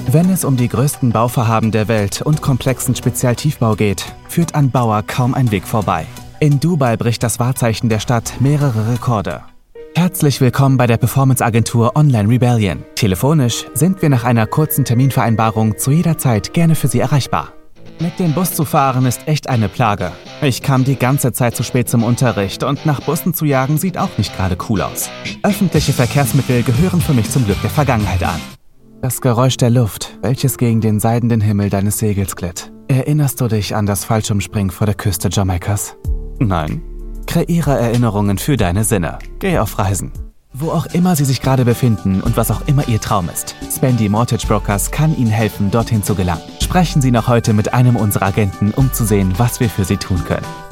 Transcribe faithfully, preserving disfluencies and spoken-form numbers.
Wenn es um die größten Bauvorhaben der Welt und komplexen Spezialtiefbau geht, führt an Bauer kaum ein Weg vorbei. In Dubai bricht das Wahrzeichen der Stadt mehrere Rekorde. Herzlich willkommen bei der Performance-Agentur Online Rebellion. Telefonisch sind wir nach einer kurzen Terminvereinbarung zu jeder Zeit gerne für Sie erreichbar. Mit dem Bus zu fahren ist echt eine Plage. Ich kam die ganze Zeit zu spät zum Unterricht und nach Bussen zu jagen sieht auch nicht gerade cool aus. Öffentliche Verkehrsmittel gehören für mich zum Glück der Vergangenheit an. Das Geräusch der Luft, welches gegen den seidenen Himmel deines Segels glitt. Erinnerst du dich an das Fallschirmspringen vor der Küste Jamaikas? Nein. Kreiere Erinnerungen für deine Sinne. Geh auf Reisen. Wo auch immer Sie sich gerade befinden und was auch immer Ihr Traum ist, Spendy Mortgage Brokers kann Ihnen helfen, dorthin zu gelangen. Sprechen Sie noch heute mit einem unserer Agenten, um zu sehen, was wir für Sie tun können.